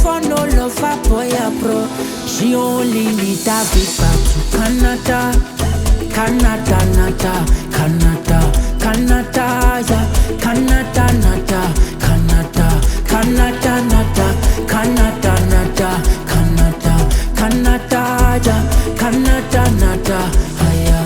for no love, a boy a pro. She only need a visa to Canada, Canada, nada, Canada, Canada, yeah, Canada, nada, Canada, Canada, nada, Canada, nada, Canada, Canada, yeah, Canada, nada, yeah.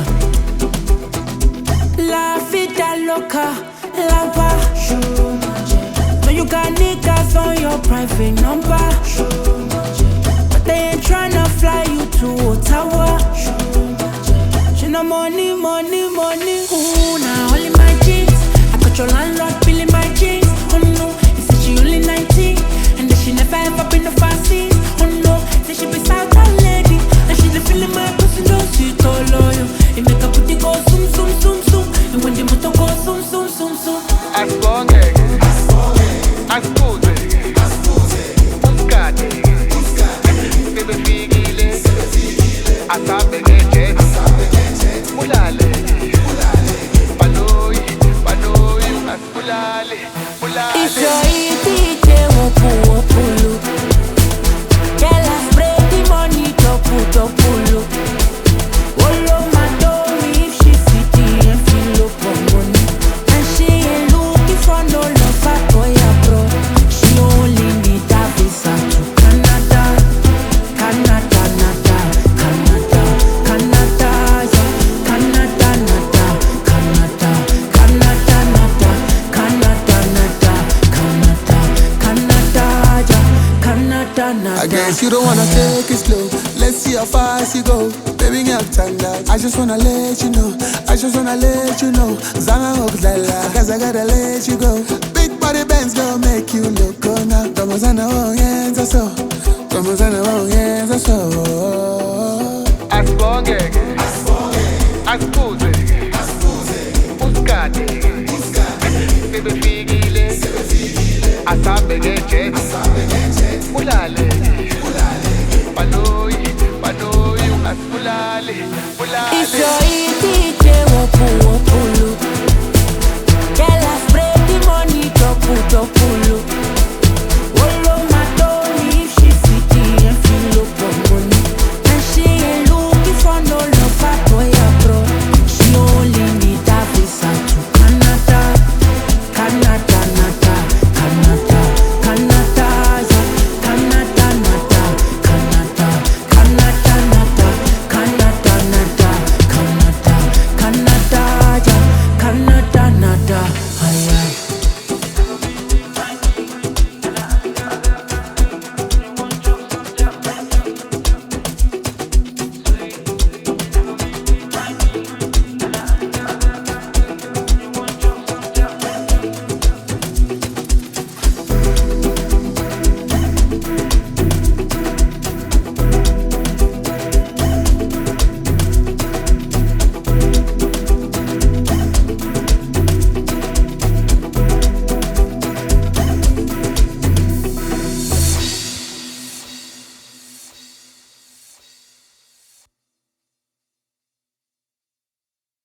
La vida loca, la va. No, you got niggas on your private number, but they ain't tryna fly you to Ottawa. She no money, money, money. Ooh, now only my jeans. I got your landlord feeling my jeans. Oh no, he said she only 19, and that she never ever been to fast scenes. Oh no, say she be South lady, and she the feeling my pussy no sweet all loyal. It make her put it go zoom, zoom, zoom, zoom, and when the motor go zoom, zoom, zoom, zoom. Ascuse, buscate, se figile, asabe geje, mulale, paloi, asculale, mulale. If you're eating, wopu, girl, I spread the money, double. Olo Madori, if she city and feel up on money, and she ain't looking for no love, a boy a pro. She only need a visa to Canada, Canada, nada, Canada, Canada, yeah, Canada, nada, Canada, Canada, nada, Canada, nada, Canada, Canada, yeah, Canada, nada. I guess you don't wanna take it slow. Let's see how fast you go. Baby, get tangled. I just wanna let you know. Zama Oklala, cause I gotta let you go. Big body bands gonna make you look good now. Como sana yes, that's so. Como sana yes, that's so. Ascuse, buscate, se figile, asabe geje,